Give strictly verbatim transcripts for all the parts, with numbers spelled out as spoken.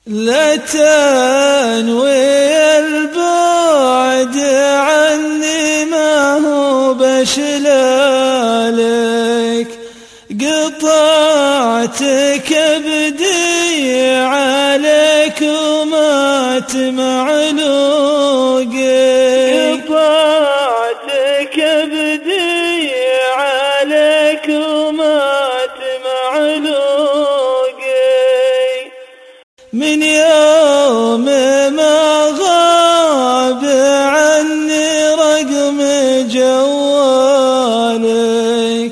لا تنوي البعد عني ما هو بشلالك، قطعتك بدي عليك ومات معلوقي، قطعتك بدي عليك ومات معلوقي. من يوم ما غاب عني رقم جوالك،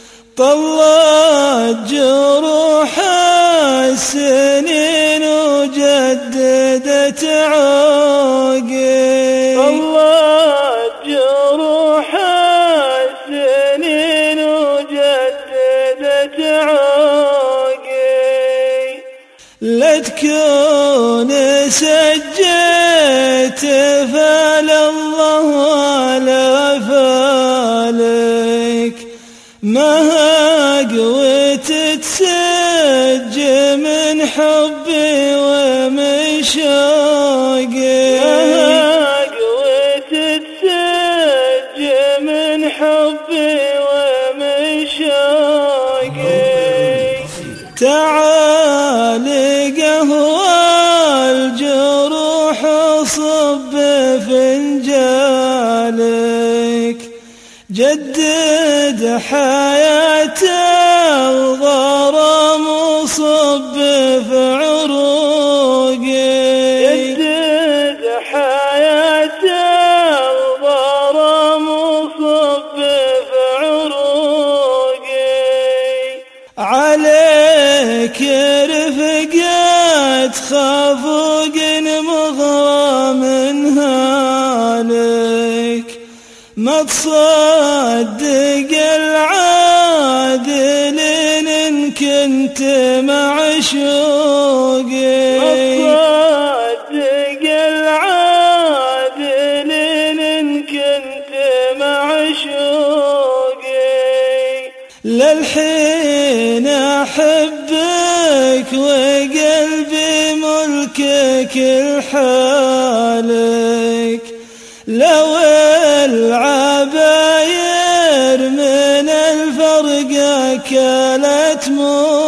طلت جروح السنين وجددت عوقي، طلت جروح السنين وجددت عوقي. لا تكون سجيت فال الله ولا فالك، ما قويت تسج من حبي ومن شوقي، ما قويت تسج من حبي ومن شوقي. تعالي قهوى الجروح صب فنجالك، جدد حياة الغرام وصب في عروقي، جدد حياة الغرام وصب في عروقي. عليك رفقت خافوق مغرم هالك، ما تصدق العادلين إن كنت معشوقي، ما تصدق العادلين إن كنت معشوقي. للحين أحبك وقلبي ملكك لحالك، لو العباير من الفرق أكلت موت